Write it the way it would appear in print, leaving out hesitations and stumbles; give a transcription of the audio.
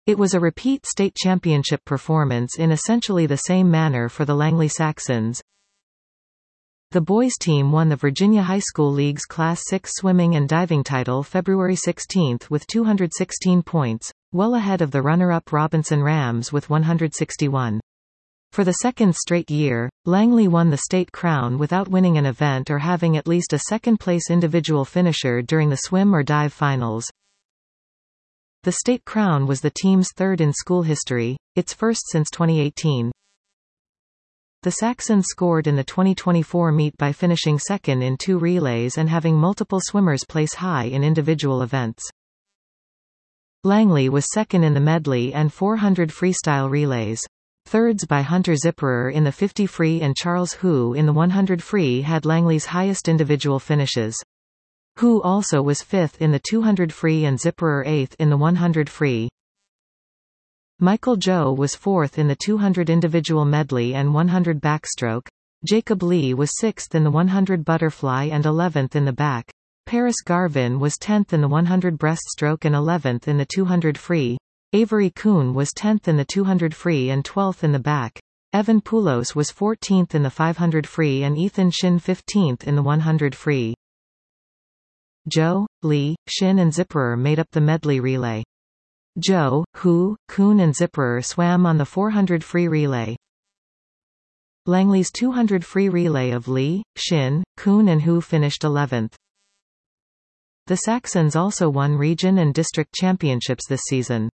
It was a repeat state championship performance in essentially the same manner for the Langley Saxons. The boys team won the Virginia High School League's Class 6 swimming and diving title February 16 with 216 points, well ahead of the runner-up Robinson Rams with 161. For the second straight year, Langley won the state crown without winning an event or having at least a second-place individual finisher during the swim or dive finals. The state crown was the team's third in school history, its first since 2018. The Saxons scored in the 2024 meet by finishing second in 2 relays and having multiple swimmers place high in individual events. Langley was second in the medley and 400 freestyle relays. Thirds by Hunter Zipperer in the 50 free and Charles Hu in the 100 free had Langley's highest individual finishes. Hu also was 5th in the 200 free and Zipperer 8th in the 100 free. Michael Joe was 4th in the 200 individual medley and 100 backstroke. Jacob Lee was 6th in the 100 butterfly and 11th in the back. Paris Garvin was 10th in the 100 breaststroke and 11th in the 200 free. Avery Kuhn was 10th in the 200 free and 12th in the back. Evan Poulos was 14th in the 500 free and Ethan Shin 15th in the 100 free. Joe, Lee, Shin and Zipperer made up the medley relay. Joe, Hu, Kuhn and Zipperer swam on the 400 free relay. Langley's 200 free relay of Lee, Shin, Kuhn and Hu finished 11th. The Saxons also won region and district championships this season.